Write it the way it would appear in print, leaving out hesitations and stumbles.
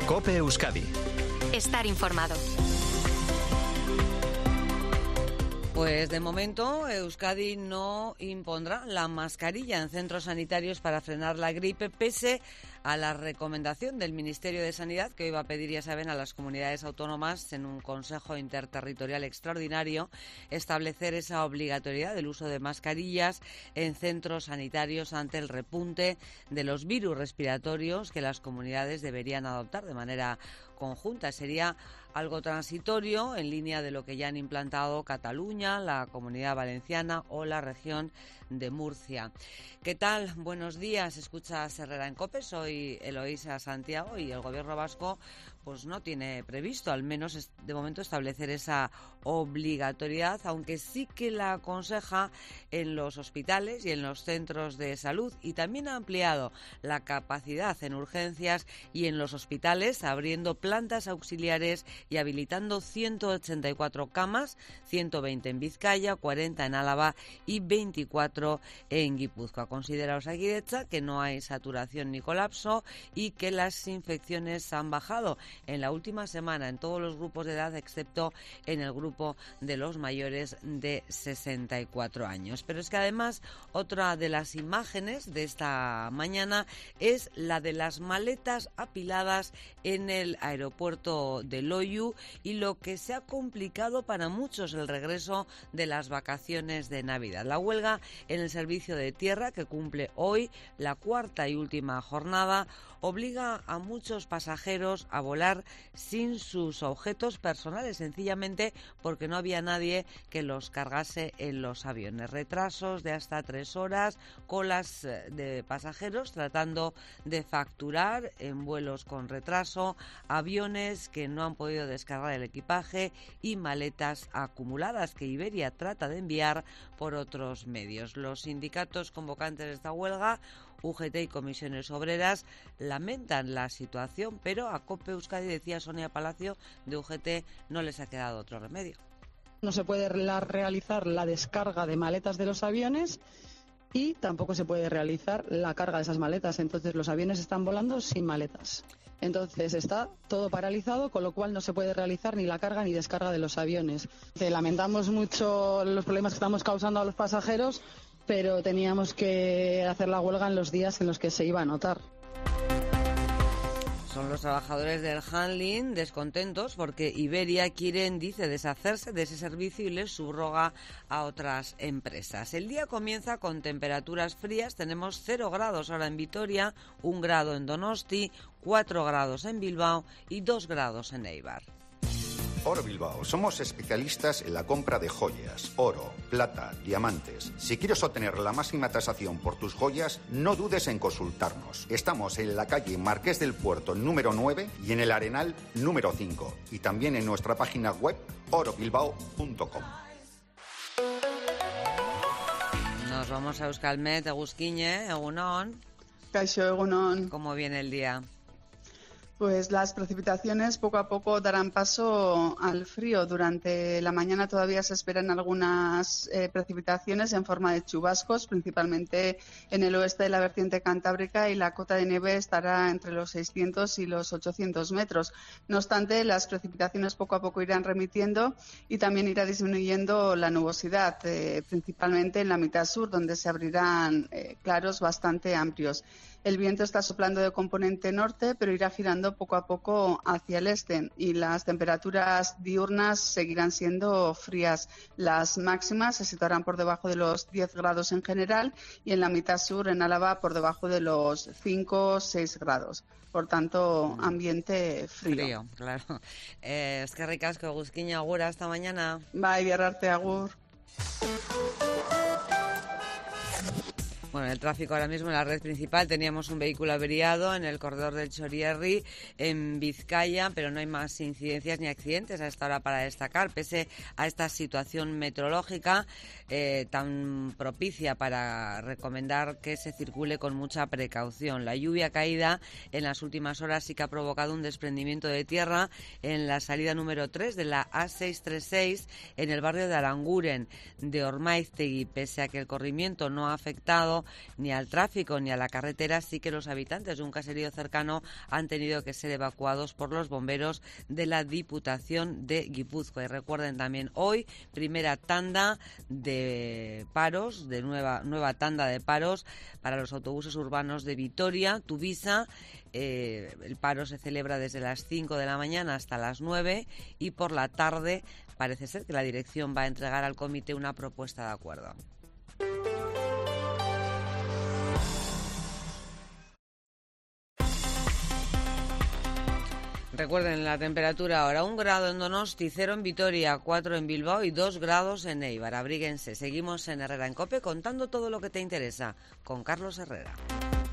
COPE Euskadi. Estar informado. Pues de momento Euskadi no impondrá la mascarilla en centros sanitarios para frenar la gripe, pese a la recomendación del Ministerio de Sanidad, que hoy va a pedir, ya saben, a las comunidades autónomas en un Consejo Interterritorial Extraordinario establecer esa obligatoriedad del uso de mascarillas en centros sanitarios ante el repunte de los virus respiratorios que las comunidades deberían adoptar de manera conjunta. Sería algo transitorio en línea de lo que ya han implantado Cataluña, la Comunidad Valenciana o la región de Murcia. ¿Qué tal? Buenos días. Escuchas Herrera en COPE. Soy Eloísa Santiago y el Gobierno vasco pues no tiene previsto, al menos de momento, establecer esa obligatoriedad, aunque sí que la aconseja en los hospitales y en los centros de salud, y también ha ampliado la capacidad en urgencias y en los hospitales, abriendo plantas auxiliares y habilitando 184 camas, 120 en Vizcaya, 40 en Álava y 24 en Guipúzcoa. Considera Osakidetza que no hay saturación ni colapso y que las infecciones han bajado en la última semana en todos los grupos de edad, excepto en el grupo de los mayores de 64 años. Pero es que además otra de las imágenes de esta mañana es la de las maletas apiladas en el aeropuerto de Loiu y lo que se ha complicado para muchos el regreso de las vacaciones de Navidad. La huelga en el servicio de tierra, que cumple hoy la cuarta y última jornada, obliga a muchos pasajeros a volar sin sus objetos personales, sencillamente porque no había nadie que los cargase en los aviones. Retrasos de hasta 3 horas, colas de pasajeros tratando de facturar en vuelos con retraso, aviones que no han podido descargar el equipaje y maletas acumuladas que Iberia trata de enviar por otros medios. Los sindicatos convocantes de esta huelga, UGT y Comisiones Obreras, lamentan la situación, pero a COPE Euskadi, decía Sonia Palacio de UGT, no les ha quedado otro remedio. No se puede realizar la descarga de maletas de los aviones y tampoco se puede realizar la carga de esas maletas. Entonces los aviones están volando sin maletas. Entonces está todo paralizado, con lo cual no se puede realizar ni la carga ni descarga de los aviones. Lamentamos mucho los problemas que estamos causando a los pasajeros, pero teníamos que hacer la huelga en los días en los que se iba a notar. Son los trabajadores del handling descontentos porque Iberia dice, deshacerse de ese servicio y les subroga a otras empresas. El día comienza con temperaturas frías. Tenemos 0 grados ahora en Vitoria, 1 grado en Donosti, 4 grados en Bilbao y 2 grados en Eibar. Oro Bilbao. Somos especialistas en la compra de joyas, oro, plata, diamantes. Si quieres obtener la máxima tasación por tus joyas, no dudes en consultarnos. Estamos en la calle Marqués del Puerto número 9 y en el Arenal número 5. Y también en nuestra página web orobilbao.com. Nos vamos a Euskalmet, Eguzkiñe, Egunon. Kaixo, Egunon. ¿Cómo viene el día? Pues las precipitaciones poco a poco darán paso al frío. Durante la mañana todavía se esperan algunas precipitaciones en forma de chubascos, principalmente en el oeste de la vertiente cantábrica, y la cota de nieve estará entre los 600 y los 800 metros. No obstante, las precipitaciones poco a poco irán remitiendo y también irá disminuyendo la nubosidad, principalmente en la mitad sur, donde se abrirán claros bastante amplios. El viento está soplando de componente norte, pero irá girando poco a poco hacia el este, y las temperaturas diurnas seguirán siendo frías. Las máximas se situarán por debajo de los 10 grados en general y en la mitad sur, en Álava, por debajo de los 5 o 6 grados. Por tanto, ambiente frío. Frío, claro. Es que ricasco, Eguzkiñe, agur, hasta mañana. Bai, biarrarte, agur. Bueno, el tráfico ahora mismo en la red principal, teníamos un vehículo averiado en el corredor del Txorierri en Vizcaya, pero no hay más incidencias ni accidentes a esta hora para destacar, pese a esta situación meteorológica tan propicia para recomendar que se circule con mucha precaución. La lluvia caída en las últimas horas sí que ha provocado un desprendimiento de tierra en la salida número 3 de la A636 en el barrio de Aranguren de Ormaiztegui, pese a que el corrimiento no ha afectado afectado ni al tráfico ni a la carretera, sí que los habitantes de un caserío cercano han tenido que ser evacuados por los bomberos de la Diputación de Guipúzcoa. Y recuerden también hoy, primera tanda de paros, de nueva tanda de paros para los autobuses urbanos de Vitoria, Tuvisa. El paro se celebra desde las 5 de la mañana hasta las 9 y por la tarde parece ser que la dirección va a entregar al comité una propuesta de acuerdo. Recuerden la temperatura ahora: 1 grado en Donosti, 0 en Vitoria, 4 en Bilbao y 2 grados en Eibar. Abríguense. Seguimos en Herrera en COPE contando todo lo que te interesa con Carlos Herrera.